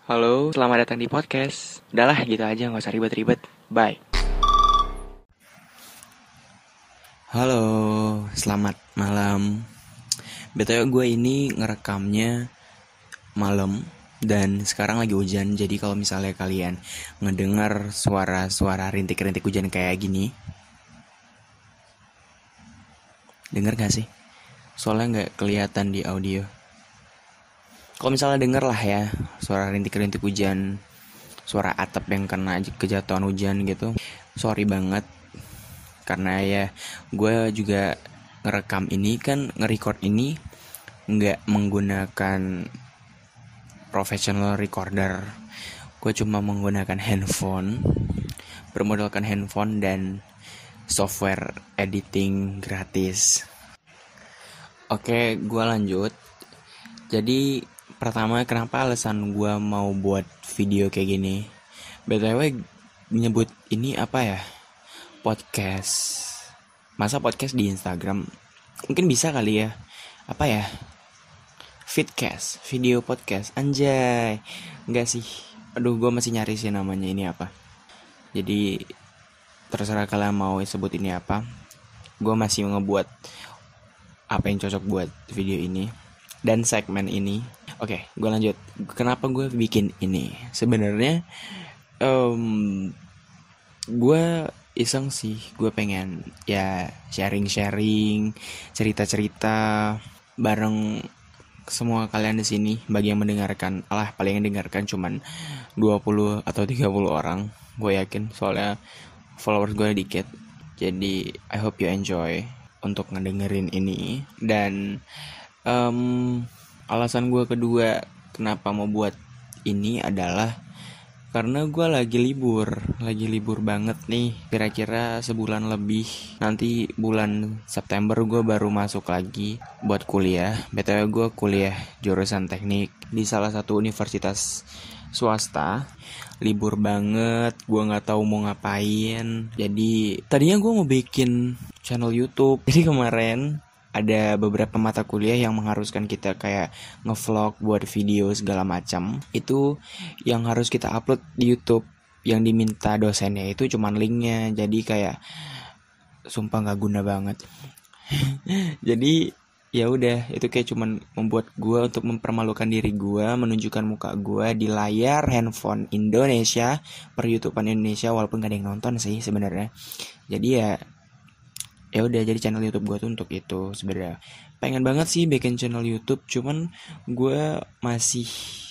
Halo, selamat datang di podcast. Udahlah gitu aja, gak usah ribet-ribet. Bye. Halo, selamat malam. BTW gue ini ngerekamnya malam dan sekarang lagi hujan. Jadi kalau misalnya kalian ngedengar suara-suara rintik-rintik hujan kayak gini, denger gak sih? Soalnya gak kelihatan di audio. Kalau misalnya denger lah ya suara rintik-rintik hujan, suara atap yang kena kejatuhan hujan gitu, sorry banget. Karena ya gue juga ngerekam ini kan, nge-record ini nggak menggunakan professional recorder. Gue cuma menggunakan handphone, bermodalkan handphone dan software editing gratis. Oke, gue lanjut. Jadi pertama, kenapa alasan gue mau buat video kayak gini? BTW nyebut ini apa ya? Podcast. Masa podcast di Instagram? Mungkin bisa kali ya. Apa ya? Vidcast, video podcast. Anjay. Enggak sih. Aduh, gue masih nyari sih namanya ini apa. Jadi terserah kalian mau sebut ini apa. Gue masih ngebuat apa yang cocok buat video ini dan segmen ini. Oke, gue lanjut. Kenapa gue bikin ini? Sebenarnya gue iseng sih. Gue pengen ya sharing-sharing, cerita-cerita bareng semua kalian di sini. Bagi yang mendengarkan, paling yang dengarkan cuman 20 atau 30 orang. Gue yakin, soalnya followers gue dikit. Jadi I hope you enjoy untuk ngedengerin ini. Dan alasan gue kedua kenapa mau buat ini adalah karena gue lagi libur banget nih. Kira-kira sebulan lebih. Nanti bulan September gue baru masuk lagi buat kuliah. BTW gue kuliah jurusan teknik di salah satu universitas swasta. Libur banget, gue gak tahu mau ngapain. Jadi tadinya gue mau bikin channel YouTube. Jadi kemarin ada beberapa mata kuliah yang mengharuskan kita kayak ngevlog, buat video segala macam. Itu yang harus kita upload di YouTube. Yang diminta dosennya itu cuman linknya. Jadi kayak sumpah gak guna banget. Jadi ya udah, itu kayak cuman membuat gue untuk mempermalukan diri gue, menunjukkan muka gue di layar handphone Indonesia, per YouTubean Indonesia, walaupun gak ada yang nonton sih sebenarnya. Jadi ya udah, jadi channel YouTube gue tuh untuk itu sebenarnya. Pengen banget sih bikin channel YouTube, cuman gue masih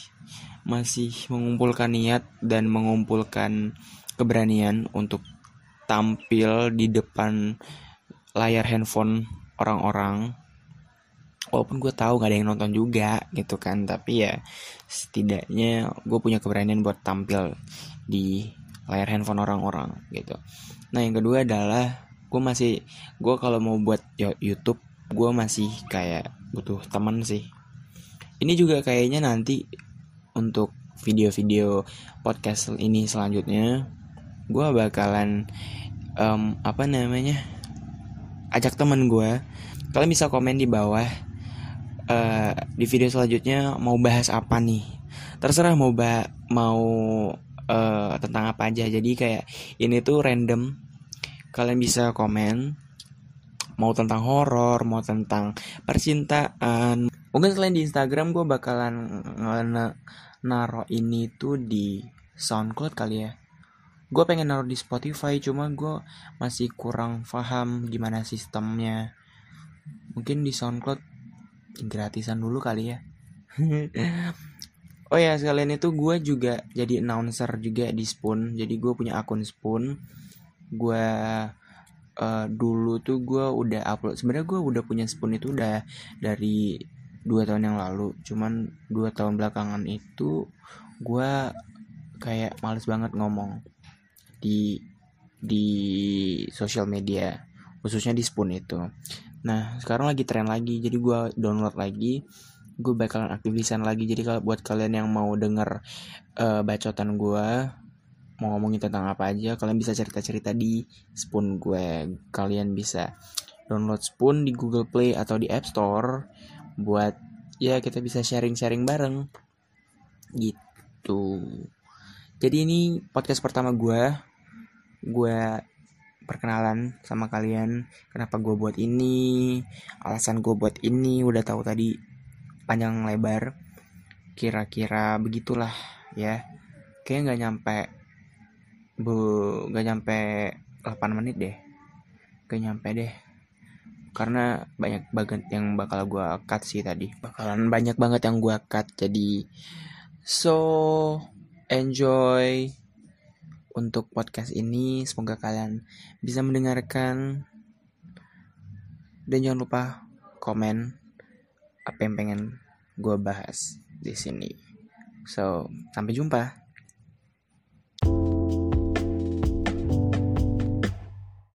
mengumpulkan niat dan mengumpulkan keberanian untuk tampil di depan layar handphone orang-orang. Walaupun gue tahu gak ada yang nonton juga gitu kan, tapi ya setidaknya gue punya keberanian buat tampil di layar handphone orang-orang gitu. Nah, yang kedua adalah gue kalau mau buat YouTube, gue masih kayak butuh teman sih. Ini juga kayaknya nanti untuk video-video podcast ini selanjutnya, gue bakalan ajak teman gue. Kalian bisa komen di bawah di video selanjutnya mau bahas apa nih. Terserah mau tentang apa aja. Jadi kayak ini tuh random. Kalian bisa komen mau tentang horor, mau tentang percintaan. Mungkin selain di Instagram gue bakalan naruh ini tuh di SoundCloud kali ya. Gue pengen naruh di Spotify, cuma gue masih kurang paham gimana sistemnya. Mungkin di SoundCloud gratisan dulu kali ya. Oh ya, sekalian itu gue juga jadi announcer juga di Spoon. Jadi gue punya akun Spoon. Gue dulu tuh gue udah upload. Sebenarnya gue udah punya Spoon itu udah dari 2 tahun yang lalu. Cuman 2 tahun belakangan itu gue kayak males banget ngomong di sosial media, khususnya di Spoon itu. Nah, sekarang lagi tren lagi, jadi gue download lagi. Gue bakalan aktif di sana lagi. Jadi kalau buat kalian yang mau denger bacotan gue, mau ngomongin tentang apa aja, kalian bisa cerita-cerita di Spoon gue. Kalian bisa download Spoon di Google Play atau di App Store buat ya kita bisa sharing-sharing bareng gitu. gitu. Jadi ini podcast pertama gue perkenalan sama kalian. Kenapa gue buat ini, alasan gue buat ini udah tahu tadi panjang lebar. Kira-kira begitulah ya. Kayaknya gak nyampe 8 menit deh. Gak nyampe deh. Karena banyak banget yang bakal gue cut sih tadi. Bakalan banyak banget yang gue cut. Jadi so enjoy untuk podcast ini. Semoga kalian bisa mendengarkan. Dan jangan lupa komen apa yang pengen gue bahas di sini. So, sampai jumpa.